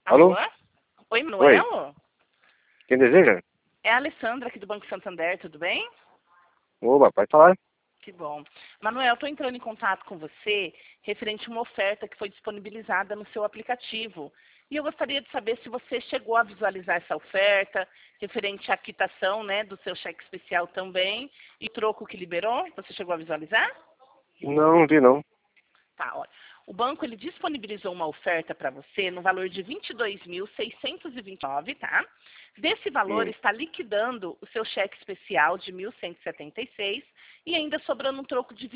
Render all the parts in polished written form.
Alô? Alô? Oi, Oi, Manuel? quem deseja? É a Alessandra aqui do Banco Santander, tudo bem? Opa, pode falar. Que bom. Manuel, estou entrando em contato com você referente a uma oferta que foi disponibilizada no seu aplicativo. E eu gostaria de saber se você chegou a visualizar essa oferta, referente à quitação, né, do seu cheque especial também, e troco que liberou. Você chegou a visualizar? Não vi não. Tá, olha. O banco ele disponibilizou uma oferta para você no valor de 22.629, tá? Desse valor Hum, está liquidando o seu cheque especial de 1.176 e ainda sobrando um troco de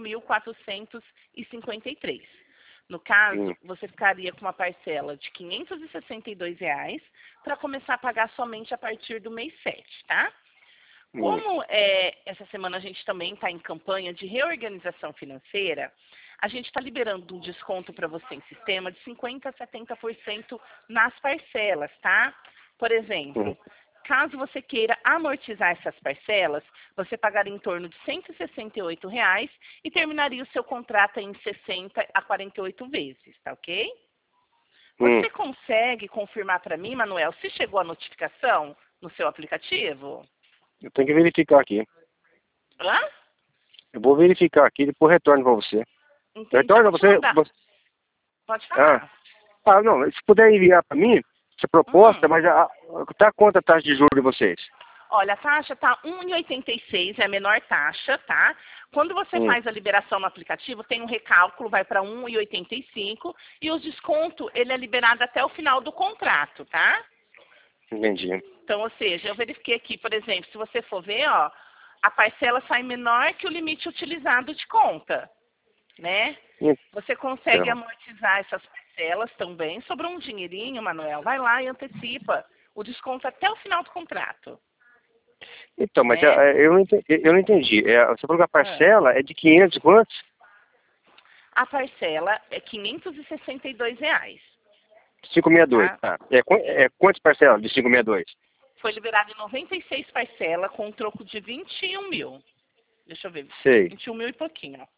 21.453. No caso, hum, você ficaria com uma parcela de R$ 562 para começar a pagar somente a partir do mês 7, tá? hum. Como essa semana a gente também está em campanha de reorganização financeira, a gente está liberando um desconto para você em sistema de 50% a 70% nas parcelas, tá? Por Hum. exemplo, caso você queira amortizar essas parcelas, você pagaria em torno de R$ 168 e terminaria o seu contrato em 60 a 48 vezes, tá ok? hum. Você consegue confirmar para mim, Manuel, se chegou a notificação no seu aplicativo? Eu tenho que verificar aqui. Hã? Eu vou verificar aqui e depois retorno para você. Entendi. Eu Retorno vou te você, mandar. você... Pode Ah, falar. não, se puder enviar para mim essa proposta, Hum. mas tá quanto a taxa de juros de vocês? Olha, a taxa tá 1,86, é a menor taxa, tá? Quando você Hum, faz a liberação no aplicativo, tem um recálculo, vai para 1,85 e o desconto, ele é liberado até o final do contrato, tá? entendi. Então, ou seja, eu verifiquei aqui, por exemplo, se você for ver, ó, a parcela sai menor que o limite utilizado de conta, né? Você consegue Então, amortizar essas parcelas também. Sobrou um dinheirinho, Manuel, vai lá e antecipa o desconto até o final do contrato, então, mas né? eu não entendi. Você falou que a Ah. parcela é de 500 quantos? A parcela é R$ 562, 562, tá? tá. É quantas parcelas de 562? Foi liberado em 96 parcelas com um troco de 21 mil. Deixa eu ver, Sei. 21 mil e pouquinho, ó.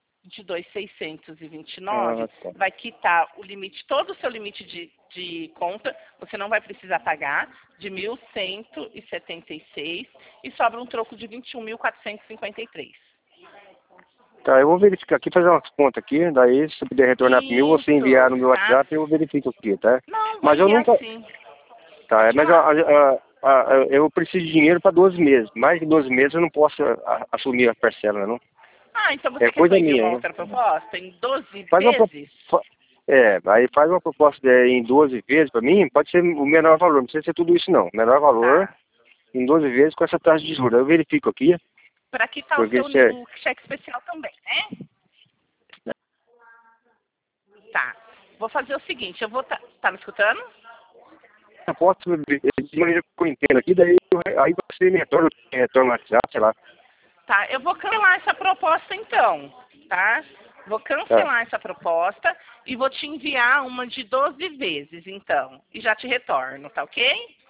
22.629 Ah, tá. vai quitar o limite, todo o seu limite de conta, você não vai precisar pagar, de 1.176 e sobra um troco de 21.453. Tá, eu vou verificar aqui, fazer umas contas aqui, daí se você puder retornar para mim, ou você enviar Isso, no meu tá? WhatsApp, eu verifico aqui, tá? Não, vou Mas eu enviar nunca... sim. Tá, Pode mas falar. eu preciso de dinheiro para 12 meses. Mais de 12 meses eu não posso assumir a parcela, não. Ah, então É você quer que eu coisa envie uma minha, né? outra proposta em 12 Faz uma vezes? aí faz uma proposta em 12 vezes para mim, pode ser o menor valor, não precisa ser tudo isso não. Menor valor Tá. em 12 vezes com essa taxa de juros. Eu verifico aqui, Para quitar o porque seu se é... o cheque especial também, né? Tá. Vou fazer o seguinte, eu vou... Tá me escutando? Eu posso, de maneira que eu entendo aqui, daí aí você me retorna no WhatsApp, sei lá. Tá, eu vou cancelar essa proposta então, tá? Vou Tá, cancelar essa proposta e vou te enviar uma de 12 vezes, então. E já te retorno, tá ok?